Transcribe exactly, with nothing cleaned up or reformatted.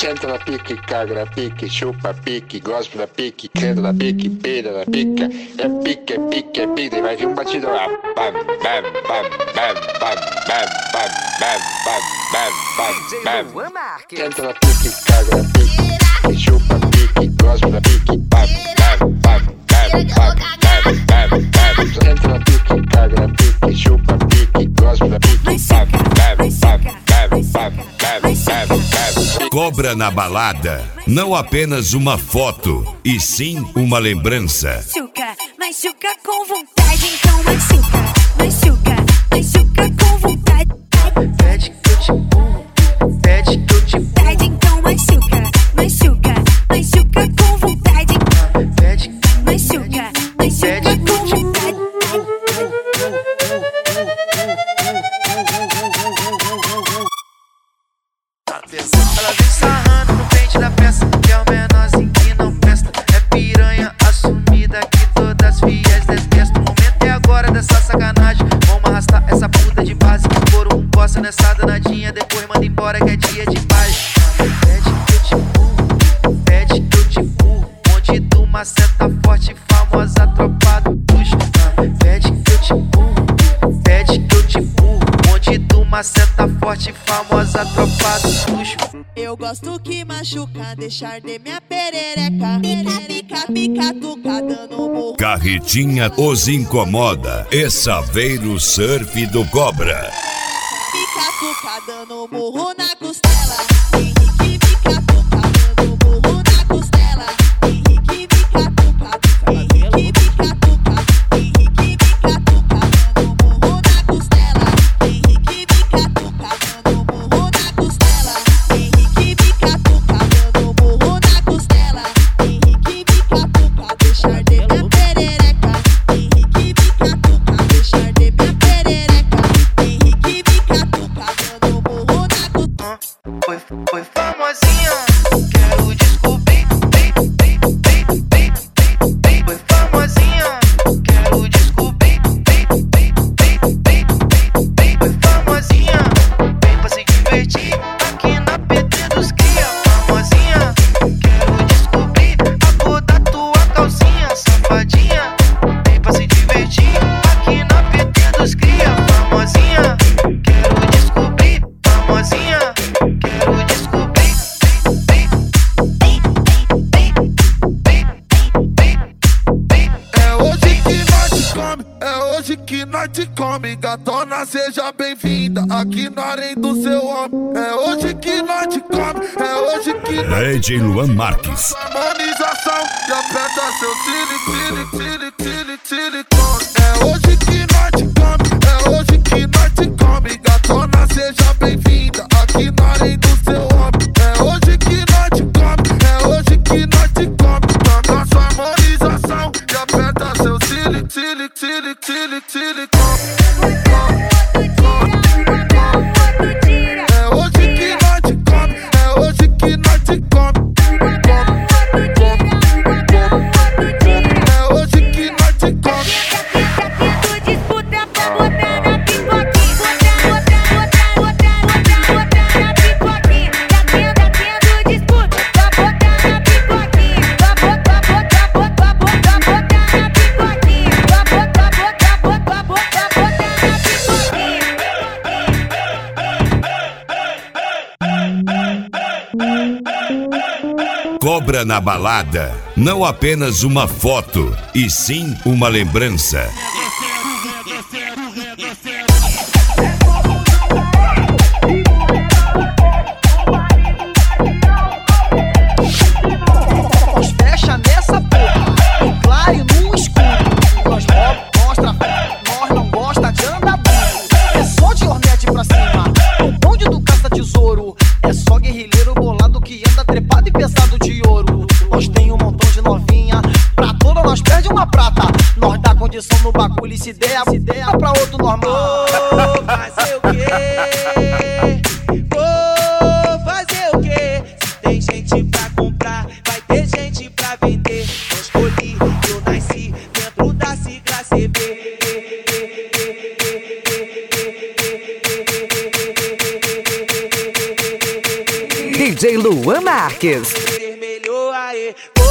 Senta na pique, caga na pique, chupa pique, gospe na pique, canta na pique, beira na pica. É pique, é pique, é pique, vai vir um batidão lá. Bam, bam, bam, bam, bam, bam, bam, bam, bam, bam, bam, bam. Senta na pique, caga na pique, chupa pique, gospe na pique. Bam, bam, bam, bam, bam, bam, bam, bam. Senta na pique, caga na pique, chupa pique, gospe na pique. Bam, bam, bam, bam, bam, bam, bam, bam. Cobra na balada, não apenas uma foto, e sim uma lembrança. Machuca, machuca com vontade, então machuca, machuca, machuca com vontade. Pede que eu te empurro, pede que eu te empurro. Então machuca, machuca, machuca com vontade. Pede, machuca, machuca com vontade. Ela vem sarrando no pente da peça, que é o menorzinho que não presta. É piranha assumida que todas fiéis detestam. O momento é agora dessa sacanagem. Vamos arrastar essa puta de base. Por um coça nessa danadinha, depois manda embora que é dia de paz. Pede que eu te empurro, pede que eu te empurro. Onde tu maceta forte, famosa tropa do puxo. Pede que eu te empurro, pede que eu te empurro. Onde tu maceta forte, famosa tropa do puxo. Eu gosto que machuca, deixar de minha perereca. Pica, pica, pica, tuca, dando morro. Carretinha os incomoda. Essaveiro Surf do Cobra. Pica, tuca, dando morro na costela. Henrique, pica, tuca, dando morro na costela. Henrique, pica, tuca, Henrique, pica, tuca, Henrique, pica, tuca, dando morro na costela. Henrique, pica, tuca, dando morro na costela. Henrique, pica, tuca, dando morro na costela. Henrique, pica, tuca, deixar de minha perereca. Henrique, pica, tuca, deixar de minha perereca. Henrique, pica, tuca, dando morro na costela. Foi, foi famosinha, quero descobrir. Foi famosinha, quero descobrir. Foi famosinha, vem pra se divertir aqui na P T dos cria. Famosinha, quero descobrir a cor da tua calcinha. Safadinha, vem pra se divertir aqui na P T dos cria. Famosinha, quero descobrir. Famosinha, quero descobrir. É hoje que nós te come, é hoje que nós te come. Gatona, seja bem-vinda aqui na arena do seu homem. É hoje que nós te come, é hoje que nós D J Luan Marques. harmonização e aperta seu silicone, silicone, silicone. É hoje que nós te come, é hoje que nós te come. Gatona, seja bem-vinda aqui na arena do seu homem. É hoje que nós te come, é hoje que nós te come. Toca sua harmonização e aperta seu silicone, silicone, silicone, silicone. É hoje que nós te come, é hoje que nós te come. É hoje que nós te come. Tu disputa pra botar na pipoquinha. Botar, botar, botar, botar, botar na pipoquinha. Tá tendo, tá tendo disputa pra botar na pipoquinha. Pra botar, botar, botar, botar, botar na pipoquinha. Pra botar, botar, botar, botar, botar na pipoquinha. Cobra na balada, não apenas uma foto, e sim uma lembrança. Nós fecha nessa porra, no claro e no escuro. Nós rouba, mostra, nós não gosta de andar burro. É só de Hornet pra cima, o bonde do caça-tesouro. É só guerrilheiro bolado que anda trepado e pesado de ouro. Nós tem um montão de novinha, pra toda nós perde uma prata. Nós dá condição no bagulho e se der, se der pra outro normal. Vou fazer o quê? Vou fazer o quê? Se tem gente pra comprar, vai ter gente pra vender. Eu escolhi, eu nasci dentro da sigla C B. D J Luan Marques. Vermelho, aê.